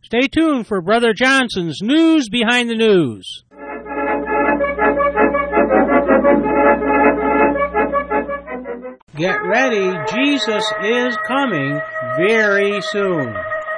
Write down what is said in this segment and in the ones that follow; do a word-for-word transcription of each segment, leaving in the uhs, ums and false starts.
Stay tuned for Brother Johnson's News Behind the News. Get ready, Jesus is coming very soon.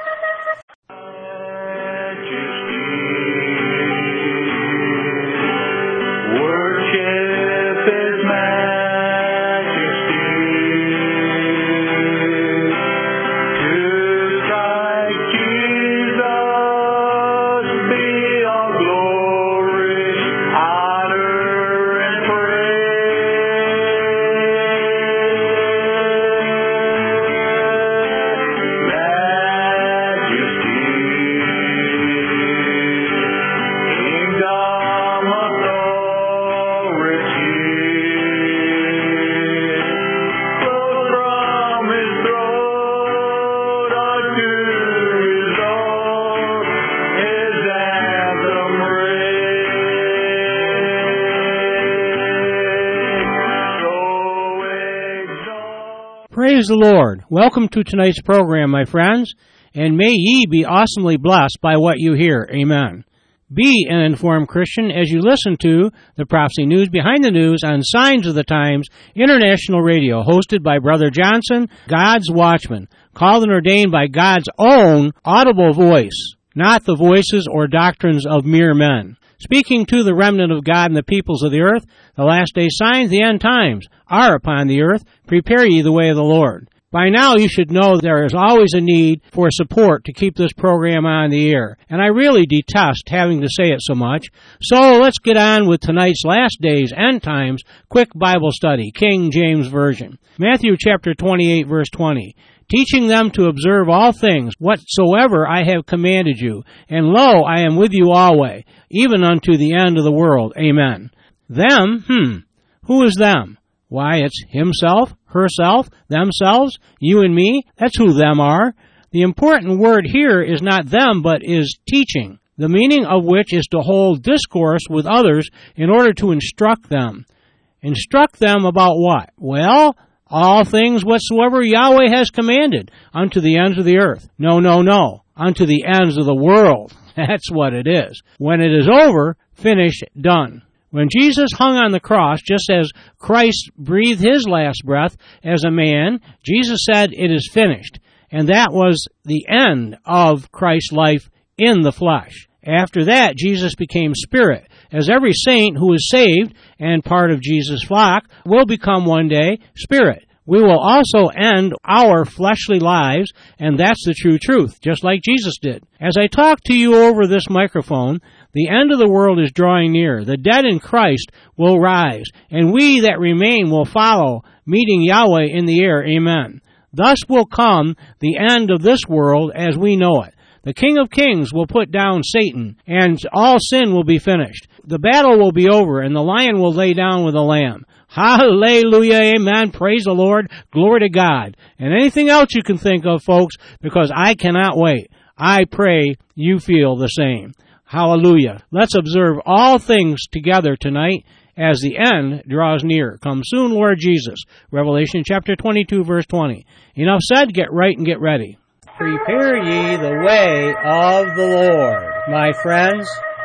Praise the Lord. Welcome to tonight's program, my friends, and may ye be awesomely blessed by what you hear. Amen. Be an informed Christian as you listen to the Prophecy News Behind the News on Signs of the Times International Radio, hosted by Brother Johnson, God's Watchman, called and ordained by God's own audible voice, not the voices or doctrines of mere men. Speaking to the remnant of God and the peoples of the earth, the last day signs, the end times, are upon the earth. Prepare ye the way of the Lord. By now you should know there is always a need for support to keep this program on the air. And I really detest having to say it so much. So let's get on with tonight's last days, end times, quick Bible study, King James Version. Matthew chapter twenty-eight, verse twenty. Teaching them to observe all things whatsoever I have commanded you. And lo, I am with you always, even unto the end of the world. Amen. Them, hmm, who is them? Why, it's himself, herself, themselves, you and me. That's who them are. The important word here is not them, but is teaching, the meaning of which is to hold discourse with others in order to instruct them. Instruct them about what? Well, all things whatsoever Yahweh has commanded unto the ends of the earth. No, no, no, unto the ends of the world. That's what it is. When it is over, finished, done. When Jesus hung on the cross, just as Christ breathed his last breath as a man, Jesus said, "It is finished." And that was the end of Christ's life in the flesh. After that, Jesus became spirit, as every saint who is saved and part of Jesus' flock will become one day spirit. We will also end our fleshly lives, and that's the true truth, just like Jesus did. As I talk to you over this microphone, the end of the world is drawing near. The dead in Christ will rise, and we that remain will follow, meeting Yahweh in the air. Amen. Thus will come the end of this world as we know it. The King of Kings will put down Satan, and all sin will be finished. The battle will be over, and the lion will lay down with the lamb. Hallelujah, amen, praise the Lord, glory to God. And anything else you can think of, folks, because I cannot wait. I pray you feel the same. Hallelujah. Let's observe all things together tonight as the end draws near. Come soon, Lord Jesus. Revelation chapter twenty-two, verse twenty. Enough said, get right and get ready. Prepare ye the way of the Lord, my friends.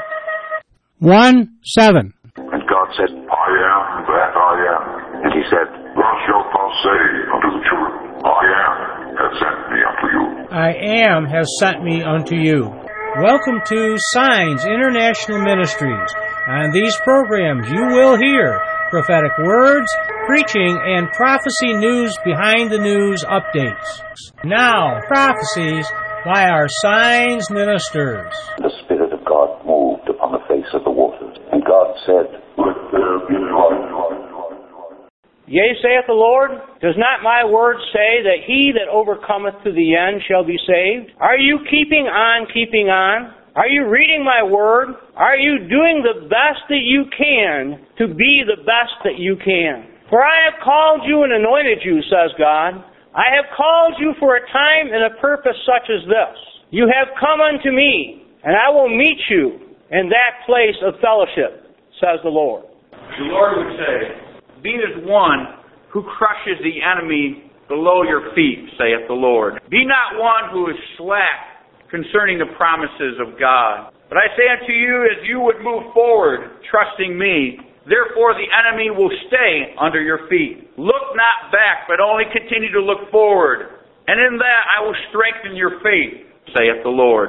one seven. And God said, I am that I am. And he said, Thou shalt not say unto the children, I am has sent me unto you. I am has sent me unto you. Welcome to Signs International Ministries. On these programs you will hear prophetic words, preaching, and prophecy news behind the news updates. Now, prophecies by our Signs ministers. The Spirit of God moved upon the face of the waters, and God said, Let there be light. Yea, saith the Lord, does not my word say that he that overcometh to the end shall be saved? Are you keeping on, keeping on? Are you reading my word? Are you doing the best that you can to be the best that you can? For I have called you and anointed you, says God. I have called you for a time and a purpose such as this. You have come unto me, and I will meet you in that place of fellowship, says the Lord. The Lord would say, Be as one who crushes the enemy below your feet, saith the Lord. Be not one who is slack concerning the promises of God. But I say unto you, as you would move forward, trusting me, therefore the enemy will stay under your feet. Look not back, but only continue to look forward. And in that I will strengthen your faith, saith the Lord.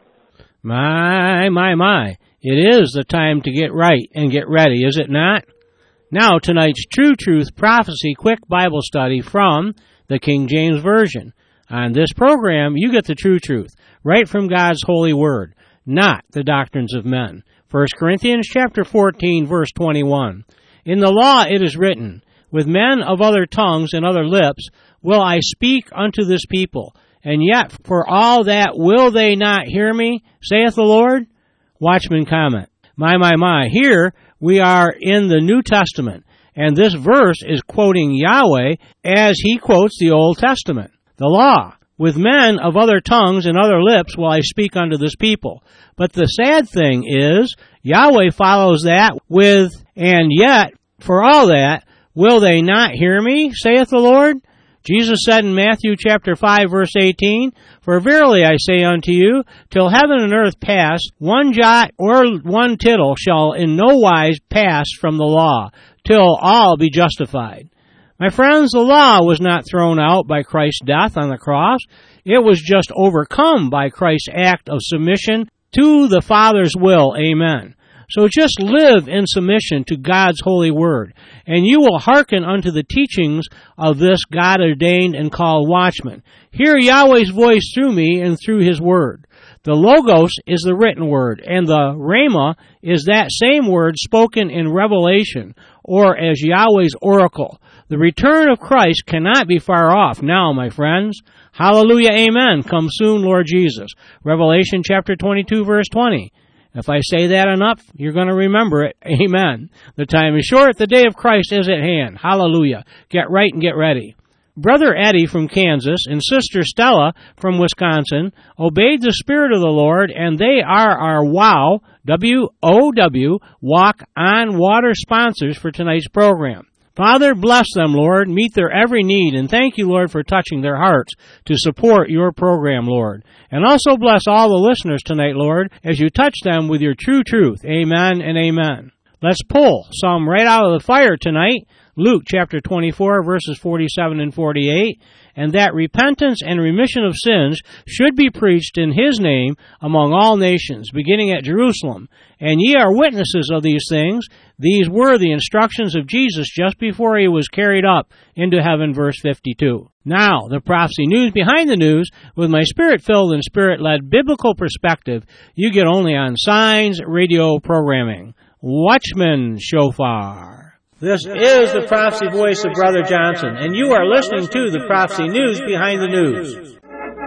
My, my, my. It is the time to get right and get ready, is it not? Now, tonight's True Truth Prophecy Quick Bible Study from the King James Version. On this program, you get the true truth, right from God's holy word, not the doctrines of men. First Corinthians chapter fourteen, verse twenty-one. In the law it is written, with men of other tongues and other lips will I speak unto this people, and yet for all that will they not hear me, saith the Lord? Watchman comment. My, my, my. Here we are in the New Testament, and this verse is quoting Yahweh as he quotes the Old Testament. The law. With men of other tongues and other lips will I speak unto this people. But the sad thing is, Yahweh follows that with, and yet, for all that, will they not hear me, saith the Lord? Jesus said in Matthew chapter five, verse eighteen, For verily I say unto you, till heaven and earth pass, one jot or one tittle shall in no wise pass from the law, till all be justified. My friends, the law was not thrown out by Christ's death on the cross. It was just overcome by Christ's act of submission to the Father's will. Amen. So just live in submission to God's holy word, and you will hearken unto the teachings of this God-ordained and called watchman. Hear Yahweh's voice through me and through his word. The Logos is the written word, and the Rhema is that same word spoken in Revelation, or as Yahweh's oracle. The return of Christ cannot be far off now, my friends. Hallelujah, amen. Come soon, Lord Jesus. Revelation chapter twenty-two, verse twenty. If I say that enough, you're going to remember it. Amen. The time is short. The day of Christ is at hand. Hallelujah. Get right and get ready. Brother Eddie from Kansas and Sister Stella from Wisconsin obeyed the Spirit of the Lord, and they are our WOW, W O W, Walk on Water sponsors for tonight's program. Father, bless them, Lord, meet their every need, and thank you, Lord, for touching their hearts to support your program, Lord. And also bless all the listeners tonight, Lord, as you touch them with your true truth. Amen and amen. Let's pull some right out of the fire tonight. Luke chapter twenty-four, verses forty-seven and forty-eight, and that repentance and remission of sins should be preached in his name among all nations, beginning at Jerusalem. And ye are witnesses of these things. These were the instructions of Jesus just before he was carried up into heaven, verse fifty-two. Now, the prophecy news behind the news, with my spirit-filled and spirit-led biblical perspective, you get only on Signs Radio programming. Watchman Shofar. This is the prophecy voice of Brother Johnson, and you are listening to the prophecy news behind the news.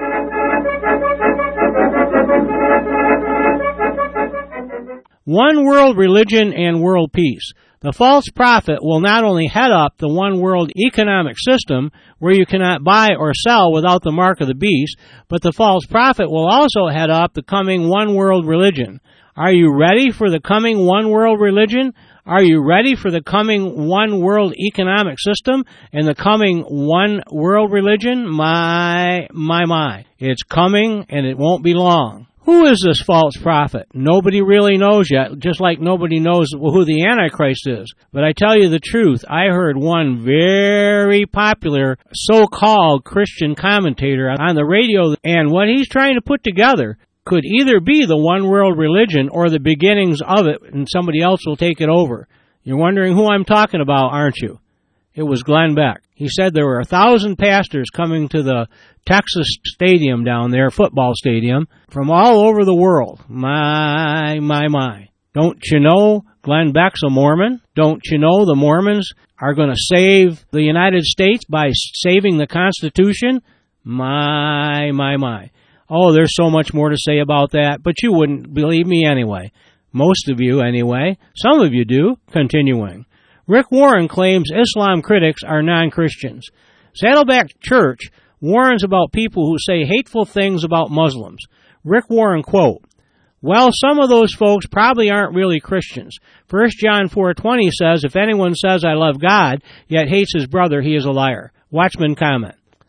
One world religion and world peace. The false prophet will not only head up the one world economic system where you cannot buy or sell without the mark of the beast, but the false prophet will also head up the coming one world religion. Are you ready for the coming one world religion? Are you ready for the coming one world economic system and the coming one world religion? My, my, my. It's coming and it won't be long. Who is this false prophet? Nobody really knows yet, just like nobody knows who the Antichrist is. But I tell you the truth, I heard one very popular so-called Christian commentator on the radio, and what he's trying to put together could either be the one world religion or the beginnings of it, and somebody else will take it over. You're wondering who I'm talking about, aren't you? It was Glenn Beck. He said there were a thousand pastors coming to the Texas stadium down there, football stadium, from all over the world. My, my, my. Don't you know Glenn Beck's a Mormon? Don't you know the Mormons are going to save the United States by saving the Constitution? My, my, my. Oh, there's so much more to say about that, but you wouldn't believe me anyway. Most of you, anyway. Some of you do. Continuing. Rick Warren claims Islam critics are non-Christians. Saddleback Church warns about people who say hateful things about Muslims. Rick Warren, quote, Well, some of those folks probably aren't really Christians. First John four twenty says, If anyone says I love God, yet hates his brother, he is a liar. Watchman comment.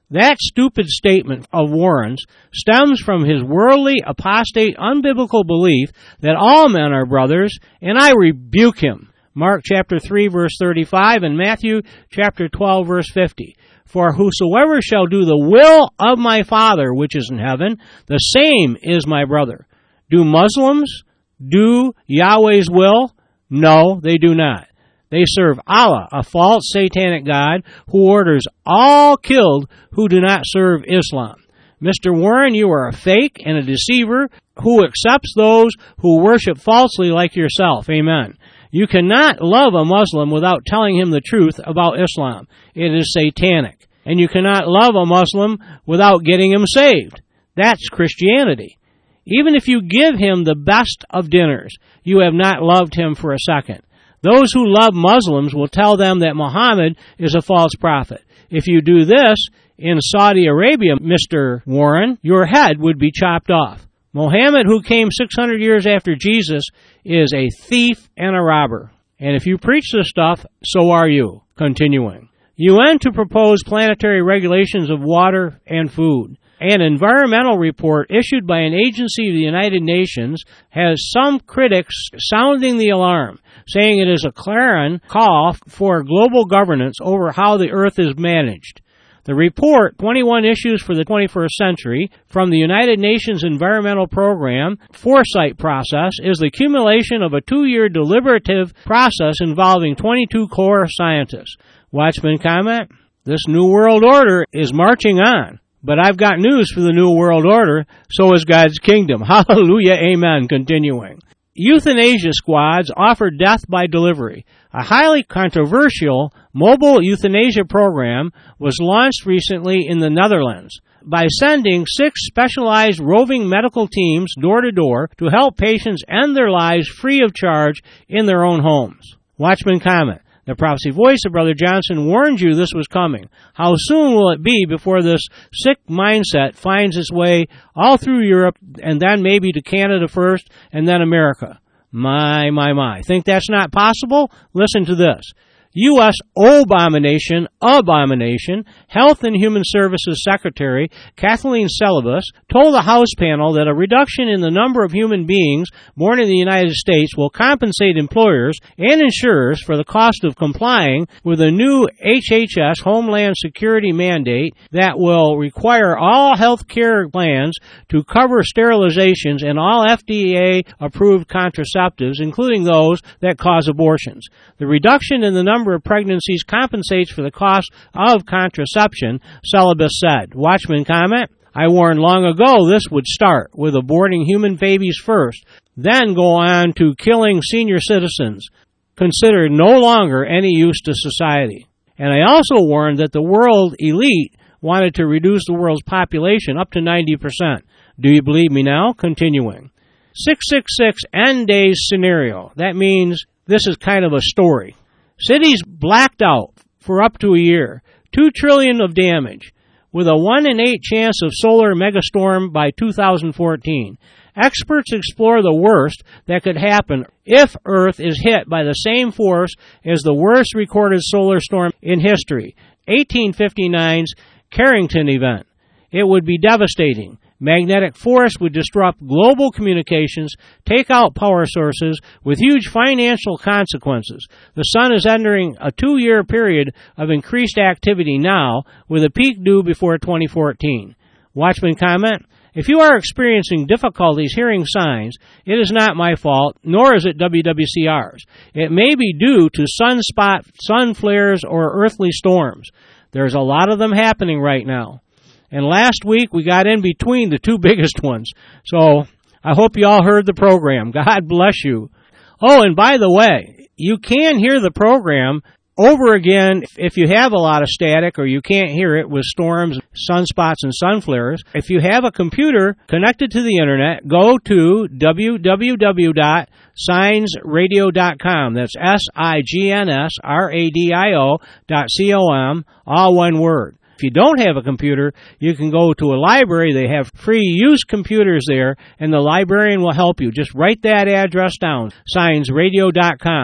That stupid statement of Warren's stems from his worldly, apostate, unbiblical belief that all men are brothers, and I rebuke him. Mark chapter three, verse thirty-five, and Matthew chapter twelve, verse fifty. For whosoever shall do the will of my Father which is in heaven, the same is my brother. Do Muslims do Yahweh's will? No, they do not. They serve Allah, a false satanic god who orders all killed who do not serve Islam. Mister Warren, you are a fake and a deceiver who accepts those who worship falsely like yourself. Amen. You cannot love a Muslim without telling him the truth about Islam. It is satanic. And you cannot love a Muslim without getting him saved. That's Christianity. Even if you give him the best of dinners, you have not loved him for a second. Those who love Muslims will tell them that Muhammad is a false prophet. If you do this in Saudi Arabia, Mister Warren, your head would be chopped off. Muhammad, who came six hundred years after Jesus, is a thief and a robber. And if you preach this stuff, so are you. Continuing. U N to propose planetary regulations of water and food. An environmental report issued by an agency of the United Nations has some critics sounding the alarm, saying it is a clarion call for global governance over how the earth is managed. The report, twenty-one issues for the twenty-first century, from the United Nations Environmental Program Foresight Process, is the accumulation of a two-year deliberative process involving twenty-two core scientists. Watchman comment, this New World Order is marching on. But I've got news for the New World Order, so is God's kingdom. Hallelujah, amen. Continuing. Euthanasia squads offer death by delivery. A highly controversial mobile euthanasia program was launched recently in the Netherlands by sending six specialized roving medical teams door to door to help patients end their lives free of charge in their own homes. Watchman comment. The prophecy voice of Brother Johnson warned you this was coming. How soon will it be before this sick mindset finds its way all through Europe and then maybe to Canada first and then America? My, my, my. Think that's not possible? Listen to this. U S Abomination, Abomination, Health and Human Services Secretary Kathleen Selibus told the House panel that a reduction in the number of human beings born in the United States will compensate employers and insurers for the cost of complying with a new H H S Homeland Security mandate that will require all health care plans to cover sterilizations and all F D A-approved contraceptives, including those that cause abortions. The reduction in the number of pregnancies compensates for the cost of contraception, Selibus said. Watchman comment, I warned long ago this would start with aborting human babies first, then go on to killing senior citizens, considered no longer any use to society. And I also warned that the world elite wanted to reduce the world's population up to ninety percent. Do you believe me now? Continuing. six six six End Days Scenario. That means this is kind of a story. Cities blacked out for up to a year. Two trillion dollars of damage, with a one in eight chance of solar megastorm by two thousand fourteen. Experts explore the worst that could happen if Earth is hit by the same force as the worst recorded solar storm in history, eighteen fifty-nine's Carrington event. It would be devastating. Magnetic force would disrupt global communications, take out power sources with huge financial consequences. The sun is entering a two-year period of increased activity now, with a peak due before twenty fourteen. Watchman comment, if you are experiencing difficulties hearing signs, it is not my fault, nor is it W W C R's. It may be due to sunspot, sun flares, or earthly storms. There's a lot of them happening right now. And last week, we got in between the two biggest ones. So I hope you all heard the program. God bless you. Oh, and by the way, you can hear the program over again if you have a lot of static or you can't hear it with storms, sunspots, and sun flares. If you have a computer connected to the Internet, go to w w w dot signs radio dot com. That's S I G N S R A D I O dot C O M, all one word. If you don't have a computer, you can go to a library. They have free use computers there, and the librarian will help you. Just write that address down, signs radio dot com.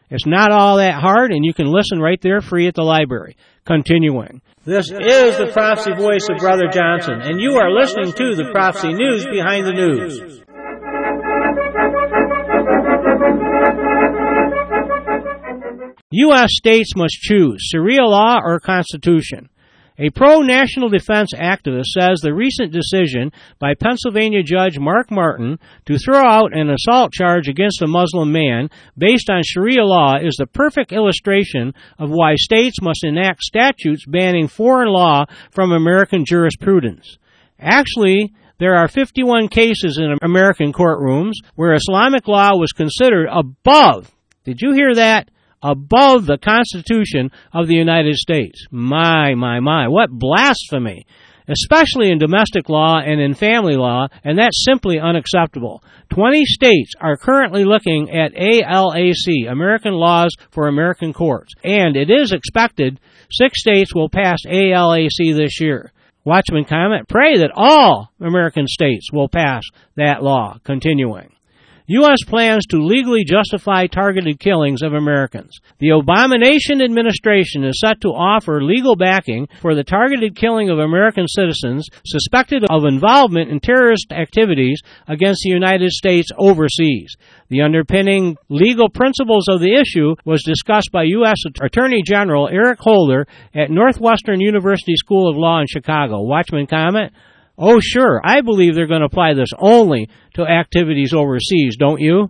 It's not all that hard, and you can listen right there free at the library. Continuing. This is the Prophecy Voice of Brother Johnson, and you are listening to the Prophecy News Behind the News. U S states must choose Sharia law or Constitution. A pro-national defense activist says the recent decision by Pennsylvania Judge Mark Martin to throw out an assault charge against a Muslim man based on Sharia law is the perfect illustration of why states must enact statutes banning foreign law from American jurisprudence. Actually, there are fifty-one cases in American courtrooms where Islamic law was considered above, did you hear that? Above the Constitution of the United States. My, my, my, what blasphemy! Especially in domestic law and in family law, and that's simply unacceptable. Twenty states are currently looking at A L A C, American Laws for American Courts, and it is expected six states will pass A L A C this year. Watchman comment, pray that all American states will pass that law. Continuing. U S plans to legally justify targeted killings of Americans. The Obamanation administration is set to offer legal backing for the targeted killing of American citizens suspected of involvement in terrorist activities against the United States overseas. The underpinning legal principles of the issue was discussed by U S Attorney General Eric Holder at Northwestern University School of Law in Chicago. Watchman comment, oh, sure, I believe they're going to apply this only to activities overseas, don't you?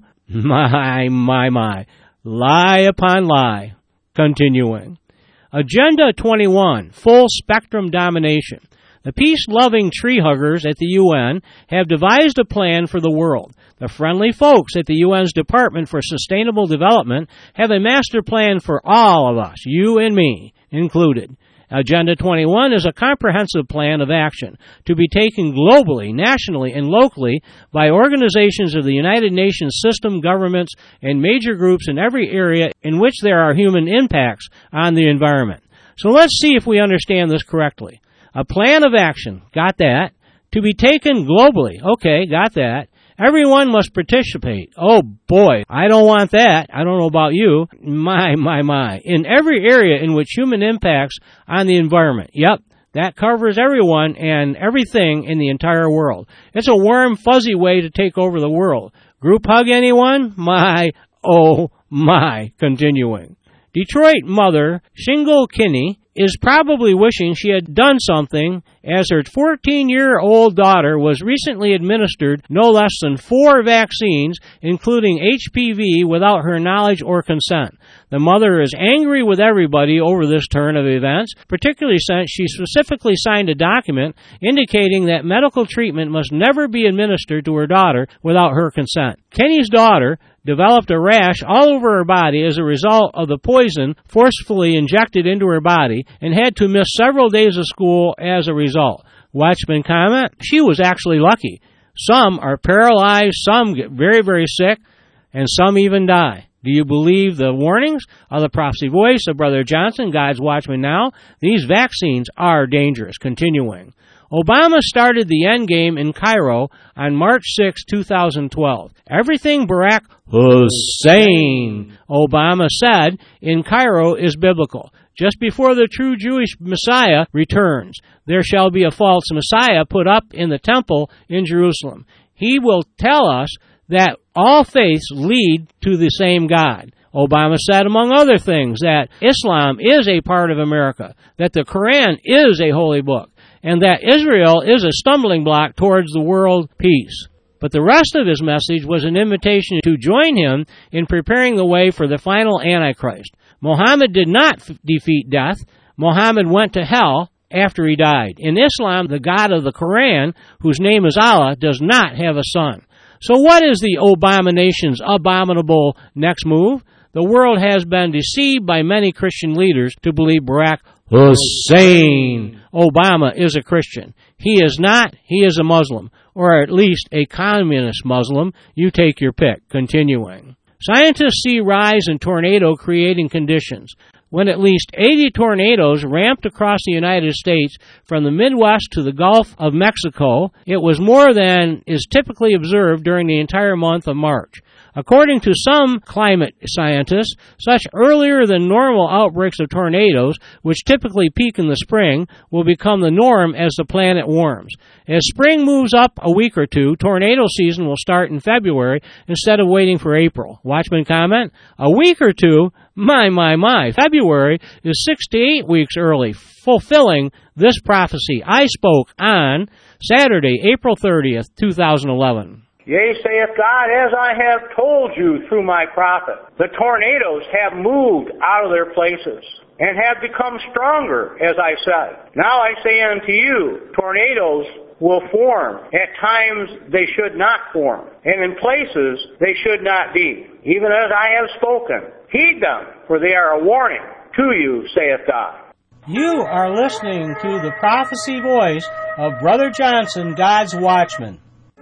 My, my, my. Lie upon lie. Continuing. Agenda twenty-one, Full Spectrum Domination. The peace-loving tree-huggers at the U N have devised a plan for the world. The friendly folks at the U N's Department for Sustainable Development have a master plan for all of us, you and me included. Agenda twenty-one is a comprehensive plan of action to be taken globally, nationally, and locally by organizations of the United Nations system, governments, and major groups in every area in which there are human impacts on the environment. So let's see if we understand this correctly. A plan of action, got that. To be taken globally, okay, got that. Everyone must participate. Oh boy, I don't want that. I don't know about you. My, my, my. In every area in which human impacts on the environment. Yep, that covers everyone and everything in the entire world. It's a warm, fuzzy way to take over the world. Group hug anyone? My, oh my. Continuing. Detroit mother Shingle Kinney is probably wishing she had done something as her fourteen-year-old daughter was recently administered no less than four vaccines, including H P V, without her knowledge or consent. The mother is angry with everybody over this turn of events, particularly since she specifically signed a document indicating that medical treatment must never be administered to her daughter without her consent. Kenny's daughter developed a rash all over her body as a result of the poison forcefully injected into her body and had to miss several days of school as a result. Watchman comment, she was actually lucky. Some are paralyzed, some get very, very sick, and some even die. Do you believe the warnings of the Prophecy Voice of Brother Johnson, God's Watchman Now? These vaccines are dangerous. Continuing. Obama started the endgame in Cairo on March sixth, two thousand twelve. Everything Barack Hussein Obama said in Cairo is biblical. Just before the true Jewish Messiah returns, there shall be a false Messiah put up in the temple in Jerusalem. He will tell us that all faiths lead to the same God. Obama said, among other things, that Islam is a part of America, that the Quran is a holy book, and that Israel is a stumbling block towards the world peace. But the rest of his message was an invitation to join him in preparing the way for the final Antichrist. Muhammad did not f- defeat death. Muhammad went to hell after he died. In Islam, the God of the Quran, whose name is Allah, does not have a son. So what is the Obamanation's abominable next move? The world has been deceived by many Christian leaders to believe Barack Hussein Obama is a Christian. He is not. He is a Muslim, or at least a communist Muslim. You take your pick. Continuing. Scientists see rise in tornado creating conditions. when at least eighty tornadoes ramped across the United States from the Midwest to the Gulf of Mexico. It was more than is typically observed during the entire month of March. According to some climate scientists, such earlier than normal outbreaks of tornadoes, which typically peak in the spring, will become the norm as the planet warms. As spring moves up a week or two, tornado season will start in February instead of waiting for April. Watchman comment, a week or two? My, my, my. February is six to eight weeks early, fulfilling this prophecy. I spoke on Saturday, April thirtieth, two thousand eleven. Yea, saith God, as I have told you through my prophet, the tornadoes have moved out of their places and have become stronger, as I said. Now I say unto you, tornadoes will form at times they should not form, and in places they should not be, even as I have spoken. Heed them, for they are a warning to you, saith God. You are listening to the prophecy voice of Brother Johnson, God's Watchman.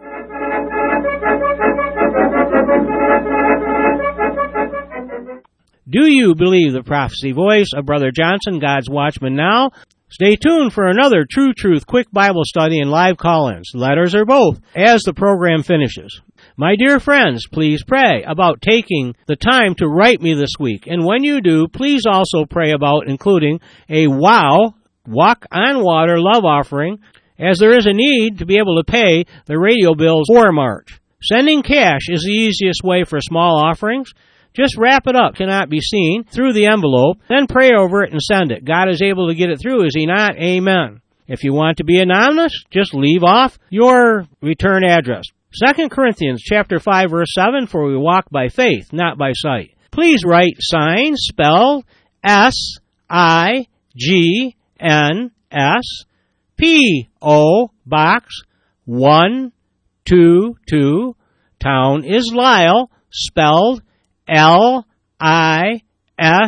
Do you believe the prophecy voice of Brother Johnson, God's Watchman now? Stay tuned for another True Truth quick Bible study and live call-ins, letters or both, as the program finishes. My dear friends, please pray about taking the time to write me this week. And when you do, please also pray about including a WOW, Walk on Water love offering, as there is a need to be able to pay the radio bills for March. Sending cash is the easiest way for small offerings. Just wrap it up, cannot be seen, through the envelope, then pray over it and send it. God is able to get it through, is He not? Amen. If you want to be anonymous, just leave off your return address. Second Corinthians chapter five, verse seven, for we walk by faith, not by sight. Please write sign, spelled S I G N S, P O Box one two two, town is Lisle, spelled L I S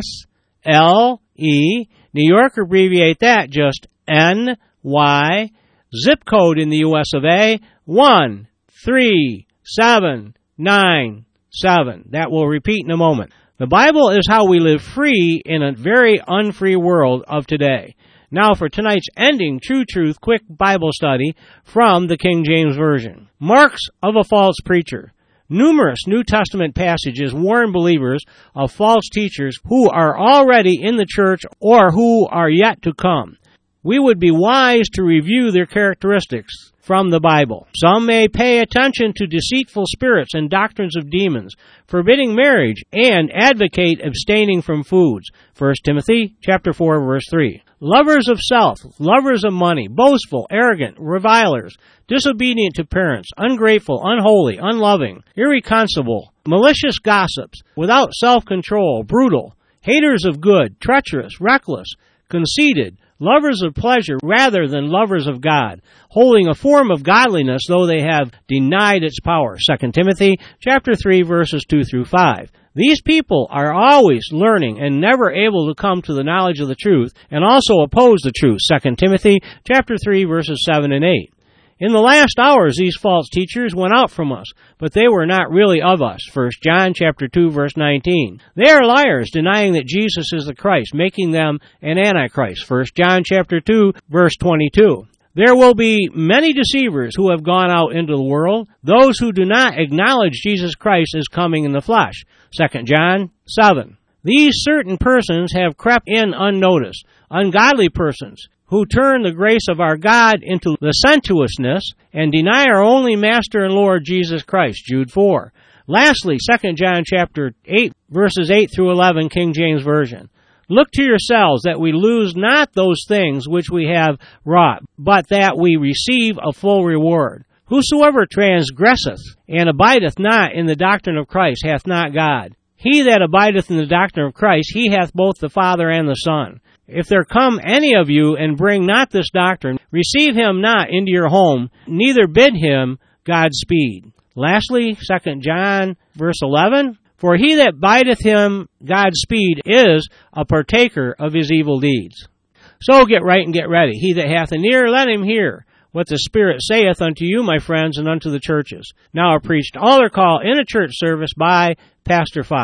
L E. New York, abbreviate that, just N Y. Zip code in the U S of A, one three seven nine seven. That will repeat in a moment. The Bible is how we live free in a very unfree world of today. Now for tonight's ending True Truth quick Bible study from the King James Version. Marks of a false preacher. Numerous New Testament passages warn believers of false teachers who are already in the church or who are yet to come. We would be wise to review their characteristics from the Bible. Some may pay attention to deceitful spirits and doctrines of demons, forbidding marriage, and advocate abstaining from foods. First Timothy chapter four, verse three. Lovers of self, lovers of money, boastful, arrogant, revilers, disobedient to parents, ungrateful, unholy, unloving, irreconcilable, malicious gossips, without self-control, brutal, haters of good, treacherous, reckless, conceited, lovers of pleasure rather than lovers of God, holding a form of godliness though they have denied its power. Second Timothy chapter three, verses two through five. These people are always learning and never able to come to the knowledge of the truth, and also oppose the truth. Second Timothy chapter three, verses seven and eight. In the last hours, these false teachers went out from us, but they were not really of us. First John chapter two, verse nineteen. They are liars, denying that Jesus is the Christ, making them an antichrist. First John chapter two, verse twenty-two. There will be many deceivers who have gone out into the world, those who do not acknowledge Jesus Christ as coming in the flesh. Second John seven. These certain persons have crept in unnoticed, ungodly persons, who turn the grace of our God into licentiousness and deny our only Master and Lord Jesus Christ. Jude four. Lastly, Second John chapter eight, verses eight through eleven, King James Version. Look to yourselves that we lose not those things which we have wrought, but that we receive a full reward. Whosoever transgresseth and abideth not in the doctrine of Christ hath not God. He that abideth in the doctrine of Christ, he hath both the Father and the Son. If there come any of you and bring not this doctrine, receive him not into your home, neither bid him Godspeed. Lastly, Second John verse eleven. For he that bideth him Godspeed is a partaker of his evil deeds. So get right and get ready. He that hath an ear, let him hear what the Spirit saith unto you, my friends, and unto the churches. Now are preached altar call in a church service by Pastor Fox.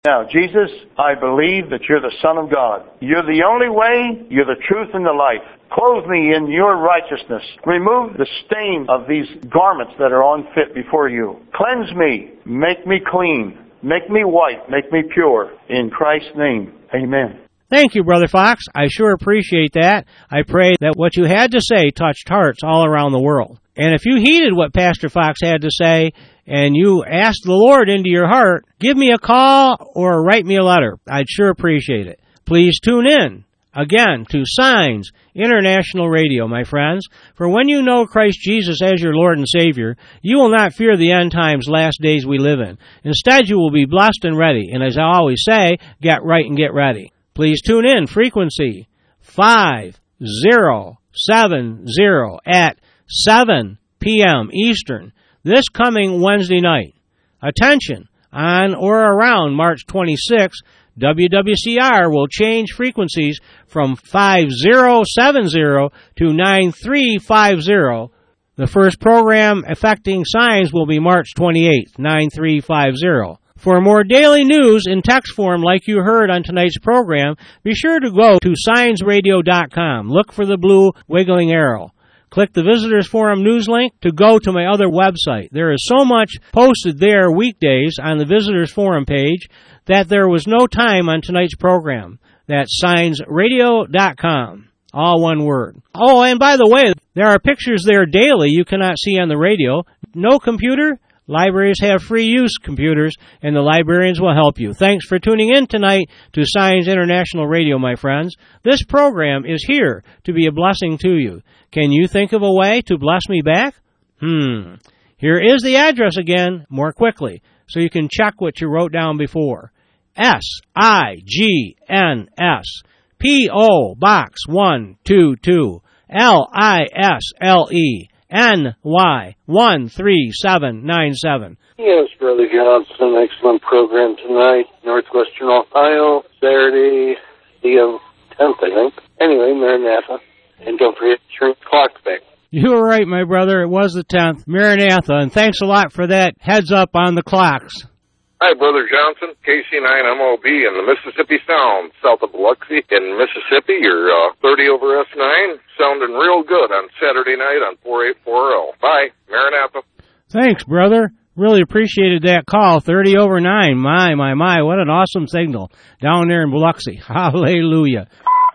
Now, Jesus, I believe that you're the Son of God. You're the only way, you're the truth and the life. Clothe me in your righteousness. Remove the stain of these garments that are unfit before you. Cleanse me. Make me clean. Make me white. Make me pure. In Christ's name, amen. Thank you, Brother Fox. I sure appreciate that. I pray that what you had to say touched hearts all around the world. And if you heeded what Pastor Fox had to say, and you asked the Lord into your heart, give me a call or write me a letter. I'd sure appreciate it. Please tune in, again, to Signs International Radio, my friends. For when you know Christ Jesus as your Lord and Savior, you will not fear the end times, last days we live in. Instead, you will be blessed and ready. And as I always say, get right and get ready. Please tune in, frequency five zero seven zero at seven p.m. Eastern, this coming Wednesday night. Attention, on or around March twenty-sixth, W W C R will change frequencies from five zero seven zero to nine three five zero. The first program affecting Signs will be March twenty-eighth, nine three five zero. For more daily news in text form like you heard on tonight's program, be sure to go to signs radio dot com. Look for the blue wiggling arrow. Click the Visitors Forum news link to go to my other website. There is so much posted there weekdays on the Visitors Forum page that there was no time on tonight's program. That's signs radio dot com. All one word. Oh, and by the way, there are pictures there daily you cannot see on the radio. No computer? Libraries have free use computers, and the librarians will help you. Thanks for tuning in tonight to Signs International Radio, my friends. This program is here to be a blessing to you. Can you think of a way to bless me back? Hmm. Here is the address again, more quickly, so you can check what you wrote down before. S I G N S, P O Box one two two, L I S L E, N Y one three seven nine seven. Yes, Brother Johnson, excellent program tonight. Northwestern Ohio, Saturday, the tenth, I think. Anyway, Maranatha. And don't forget to turn the clocks back. You were right, my brother. It was the tenth, Maranatha, and thanks a lot for that heads up on the clocks. Hi, Brother Johnson, K C nine M O B in the Mississippi Sound, south of Biloxi in Mississippi. You're uh, thirty over S nine, sounding real good on Saturday night on four eight four L. Bye, Maranatha. Thanks, brother. Really appreciated that call, thirty over nine. My, my, my, what an awesome signal down there in Biloxi. Hallelujah.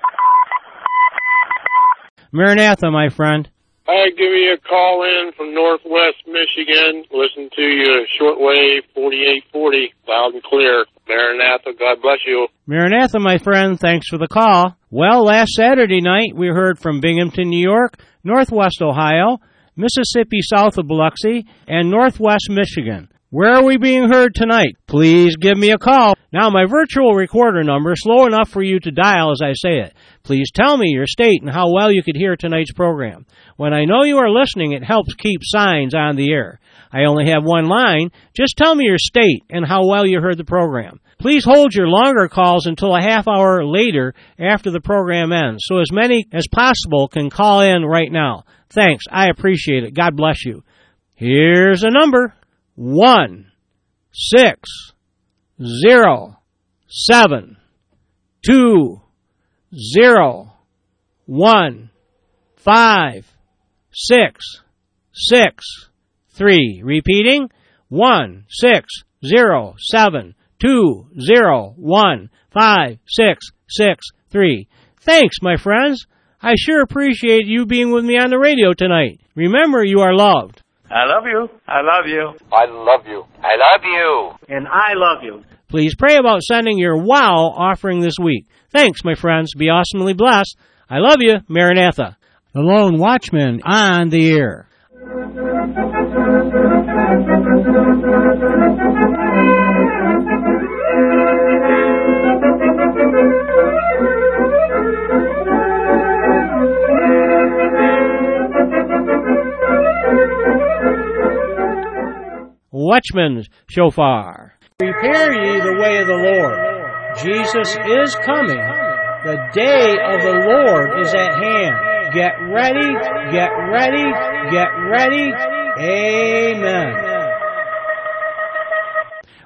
Maranatha, my friend. Hi, give me a call in from Northwest Michigan. Listen to you, shortwave forty-eight forty, loud and clear. Maranatha, God bless you. Maranatha, my friend, thanks for the call. Well, last Saturday night we heard from Binghamton, New York, Northwest Ohio, Mississippi south of Biloxi, and Northwest Michigan. Where are we being heard tonight? Please give me a call. Now, my virtual recorder number is slow enough for you to dial as I say it. Please tell me your state and how well you could hear tonight's program. When I know you are listening, it helps keep Signs on the air. I only have one line. Just tell me your state and how well you heard the program. Please hold your longer calls until a half hour later after the program ends, so as many as possible can call in right now. Thanks. I appreciate it. God bless you. Here's a number. One, six, zero, seven, two, zero, one, five, six, six, three. Repeating, one, six, zero, seven, two, zero, one, five, six, six, three. Thanks, my friends. I sure appreciate you being with me on the radio tonight. Remember, you are loved. I love you. I love you. I love you. I love you. And I love you. Please pray about sending your WOW offering this week. Thanks, my friends. Be awesomely blessed. I love you, Maranatha. The Lone Watchman on the air. Watchman's shofar. Prepare ye the way of the Lord. Jesus is coming. The day of the Lord is at hand. Get ready, get ready, get ready. Amen.